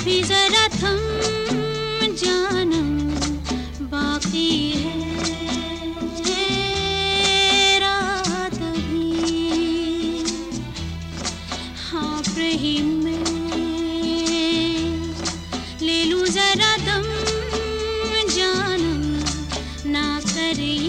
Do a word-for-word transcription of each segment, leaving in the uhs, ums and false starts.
अभी जरा थम जानम बाकी है रात भी हाँफ रही मैं ले लूं जरा दम जानम ना करिए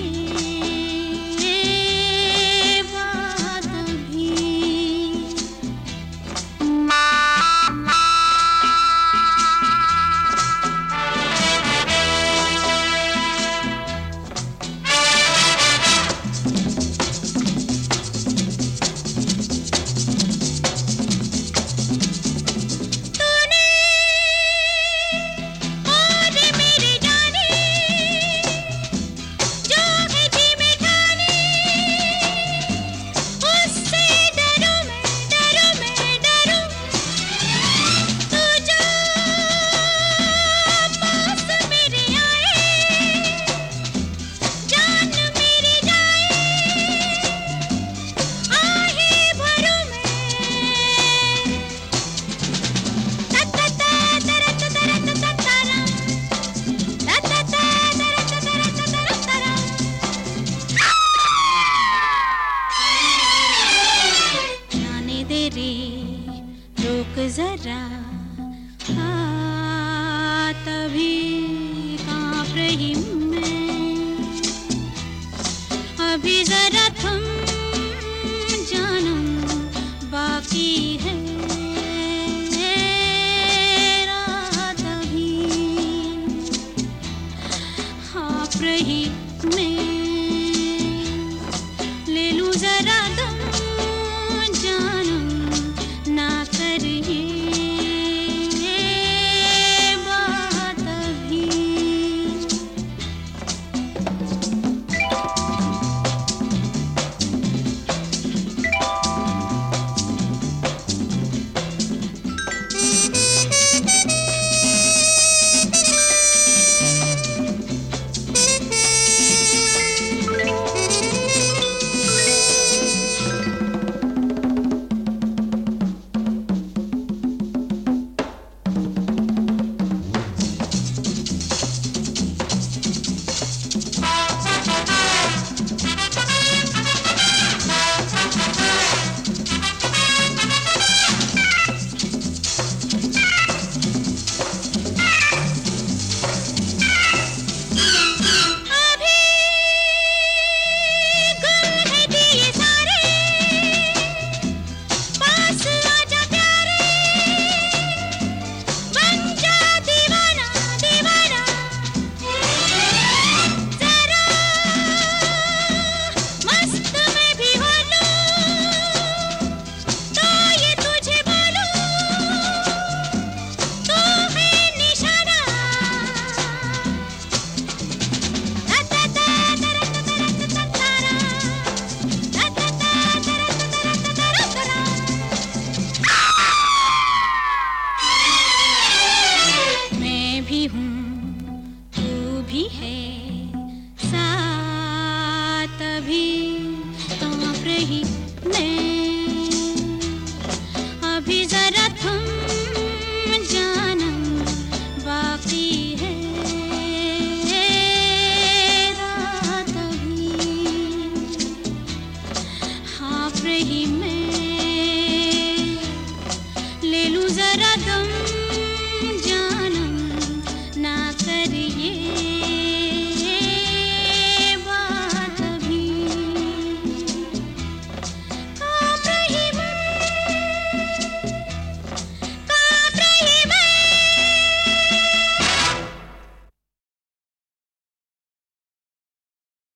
रोक जरा हाँ तभी कांप रही मैं अभी जरा थम जानम बाकी है रात अभी हाँफ रही मैं ले लूं जरा दम जानम ना करिए बात अभी भी है साथ अभी कांप रही मैं अभी जरा थम जानम बाकी है रात अभी हाँफ रही मैं ले लूं जरा दम जानम ना करिए